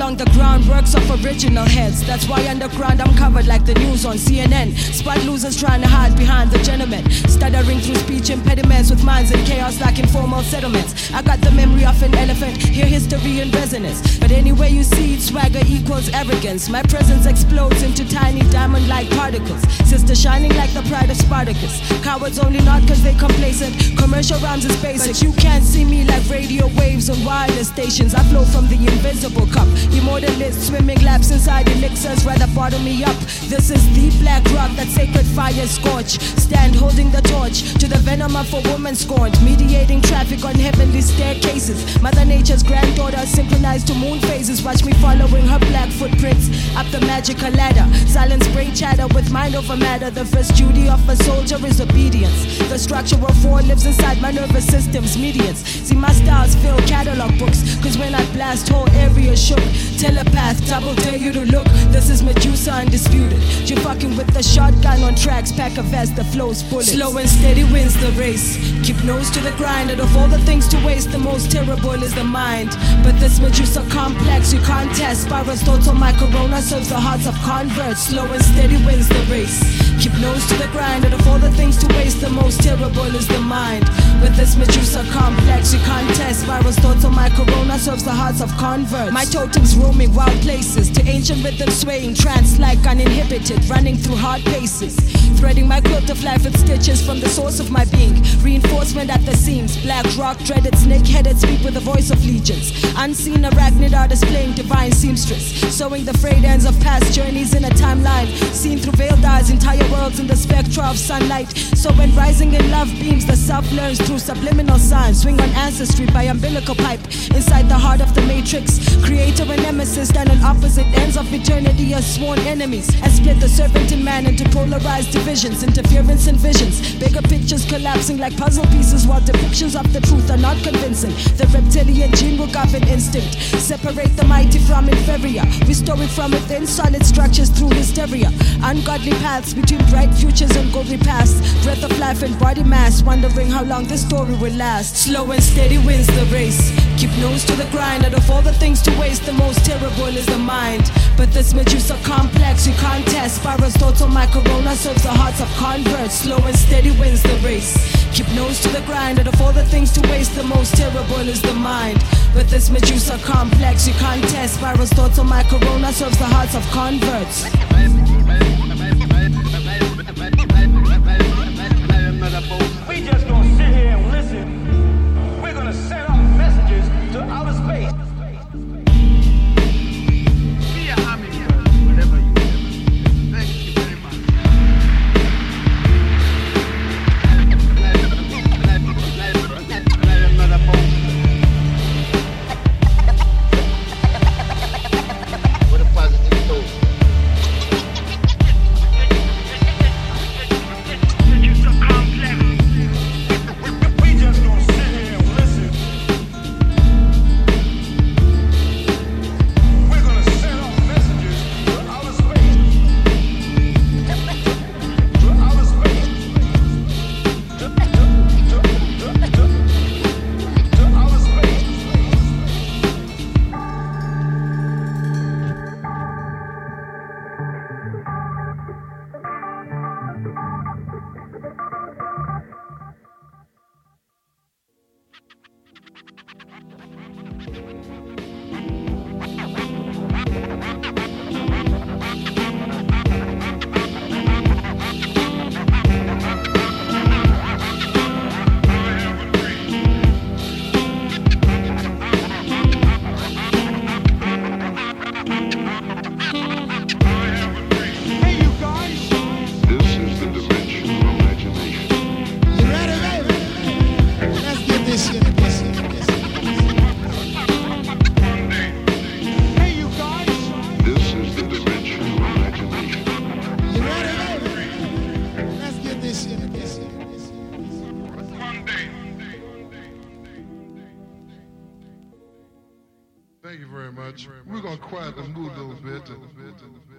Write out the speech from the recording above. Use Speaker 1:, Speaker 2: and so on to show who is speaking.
Speaker 1: along the groundworks of original heads. That's why underground I'm covered like the news on CNN. Spot losers trying to hide behind the gentleman, stuttering through speech impediments with minds in chaos like informal settlements. I got the memory of an elephant, hear history in resonance. But anyway you see it, swagger equals arrogance. My presence explodes into tiny diamond-like particles. Sister shining like the pride of Spartacus. Cowards only not cause they complacent. Commercial rhymes is basic, but you can't see me like radio waves on wireless stations. I flow from the invisible cup. Immortalist swimming laps inside elixirs, rather bottle me up. This is the black rock that sacred fire scorch. Stand holding the torch to the venom of a woman scorned, mediating traffic on heavenly staircases. Mother Nature's granddaughter synchronized to moon phases. Watch me following her black footprints up the magical ladder. Silence brain chatter with mind over matter. The first duty of a soldier is obedience. The structure of war lives inside my nervous system's medians. See my styles fill catalog books, cause when I blast whole area shook. Telepath, double dare you to look. This is Medusa undisputed. You're fucking with the shotgun on tracks, pack a vest that flows bullets. Slow and steady wins the race. Keep nose to the grind, and of all the things to waste, the most terrible is the mind. But this Medusa complex you can't test. Spirals thoughts on my corona serves the hearts of converts. Slow and steady wins the race. Keep nose to the grind, and of all the things to waste, the most terrible is the mind. With this Medusa complex you can't test. Spirals thoughts on my corona serves the hearts of converts. My totems roaming wild places, to ancient rhythm swaying, trance like uninhibited, running through hard paces. Threading my quilt of life with stitches from the source of my being. Reinforcement at the seams. Black rock, dreaded, snake-headed, speak with the voice of legions. Unseen arachnid are displaying divine seamstress, sewing the frayed ends of past journeys in a timeline. Seen through veiled eyes, entire worlds in the spectra of sunlight. So when rising in love beams, the self learns through subliminal signs. Swing on ancestry by umbilical pipe. Inside the heart of the matrix, creator and nemesis stand on opposite ends of eternity as sworn enemies. And split the serpent in man into polarized divisions, interference and visions. Bigger pictures collapsing like puzzle pieces, while depictions of the truth are not convincing. The reptilian gene will govern instinct. Separate the mighty from inferior. Restore it from within solid structures through hysteria. Ungodly paths between bright futures and gory pasts. Breath of life and body mass, wondering how long this story will last. Slow and steady wins the race. Keep nose to the grind, and of all the things to waste, the most terrible is the mind. But this Medusa complex you can't test. Spirals thoughts on my corona serves the hearts of converts. Slow and steady wins the race. Keep nose to the grind, and of all the things to waste, the most terrible is the mind. But this Medusa complex you can't test. Spirals thoughts on my corona serves the hearts of converts.
Speaker 2: We just gonna sit here and listen. We're gonna send out messages to outer space. Be a hummingbird, whatever you ever. Thank you very much. What a positive thought.
Speaker 3: Thank you very much. We're going to quiet the mood a little bit.